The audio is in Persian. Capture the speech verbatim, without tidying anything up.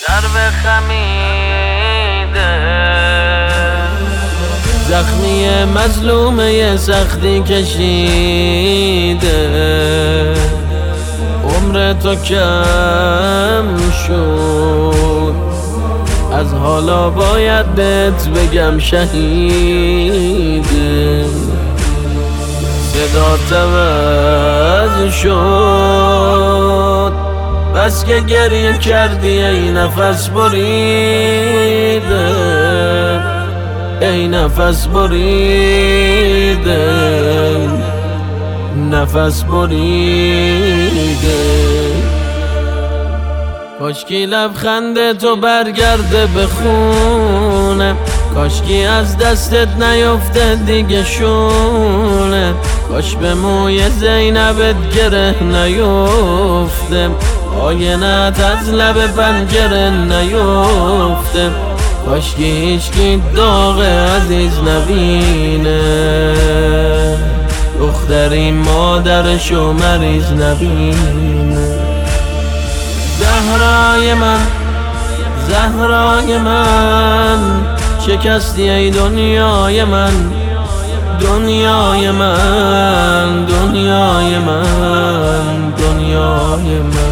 در به خمیده زخمی مظلومه سختی کشیده عمر تو کم شد از حالا باید بهت بگم شهیده صدا عوض شد بس که گریه کردی ای نفس بریده ای نفس بریده نفس بریده کاشکی لبخند تو برگرده به خونه کاشکی از دستت نیفته دیگه شونه کاش به موی زینبت گره نیفته آینت از لب پنجره نیفته کاشکی هیچکی داغ عزیز نبینه دختری مادرشو مریض نبینه زهرای من زهرای من شکستی ای دنیای من دنیای من دنیای من دنیای من